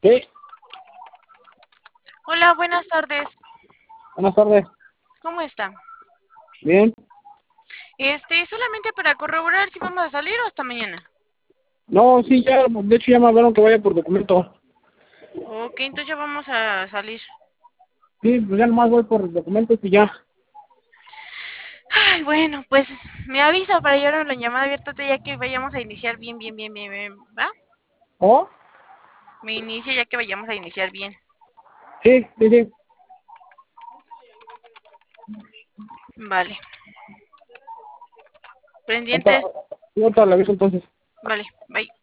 Sí, Hola, buenas tardes. buenas tardes. ¿Cómo está? Bien. Solamente para corroborar si vamos a salir o hasta mañana. No, sí, ya, de hecho ya me hablaron que vaya por documento. Ok, entonces ya vamos a salir. Sí, pues ya nomás voy por documentos y ya. Ay, bueno, pues me avisa para llevar la llamada abierta ya que vayamos a iniciar bien, ¿va? ¿Oh? Me inicia ya que vayamos a iniciar bien. Sí, sí, sí. Vale. Ahorita, Pendientes. ahorita le aviso entonces. Vale, bye.